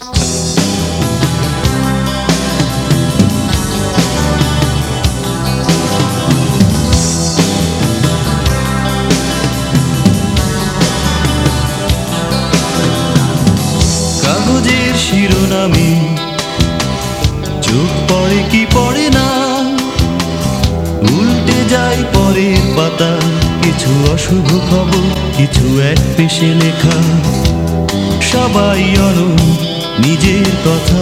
কাগজের শিরোনামে চোখ পড়ে কি পড়ে না, উল্টে যায় পরের পাতা, কিছু অশুভ খবর, কিছু এক পেশে লেখা, সবাই অনড় নিজের কথা।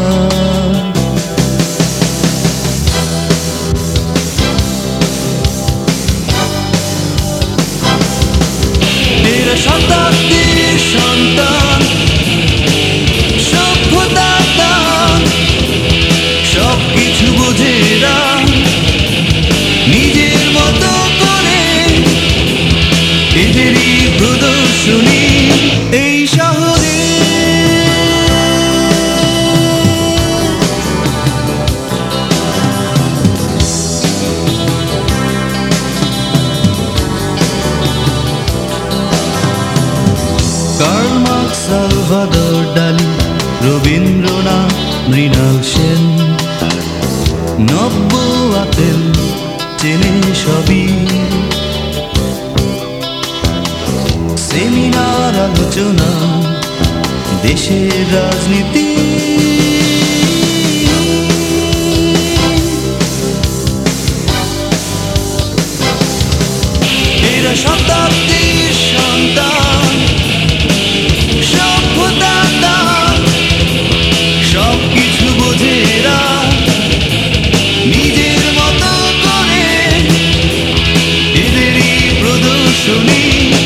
শতাব্দীর সন্তান, সভ্যতার দান, সবকিছু বোঝে না নিজের মতো করে, এদেরই প্রদর্শনী এই শহরে। কার্ল মার্কস, সালভাদর ডালি, রবীন্দ্রনাথ, মৃণাল সেন, নব্য আতেল চেনে সবই। সেমিনার আলোচনা, দেশের রাজনীতি, এরা শতাব্দীর সন্তান, সভ্যতার দান, সবকিছু বোঝে এরা নিজের মতো করে, এদেরই প্রদর্শনী।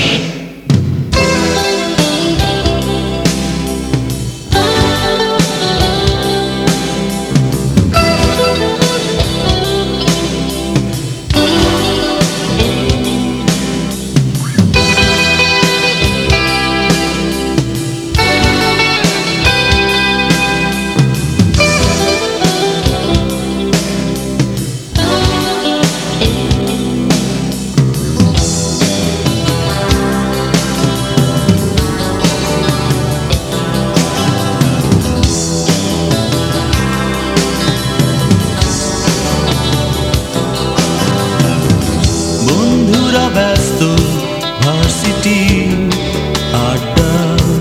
ব্যস্ত ভার্সিটি আড্ডা,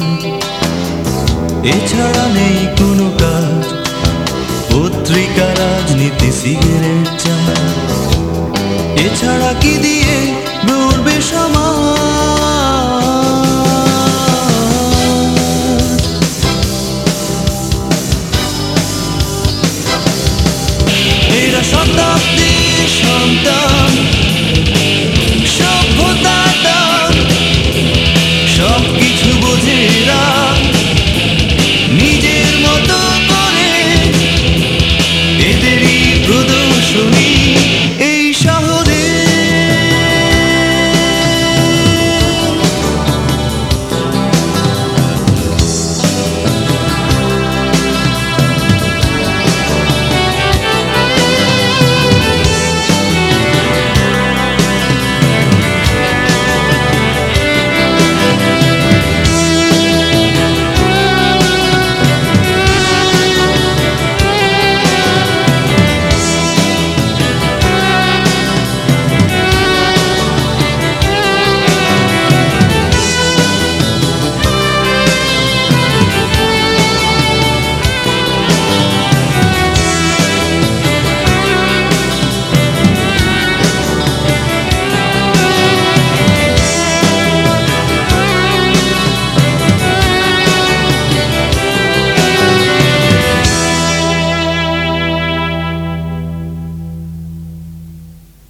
এছাড়া নেই কোনো কাজ, পত্রিকা, রাজনীতি, সিগারেট, চা, এছাড়া কি দিয়ে গড়বে সমাজ? এরা শতাব্দীর সন্তান,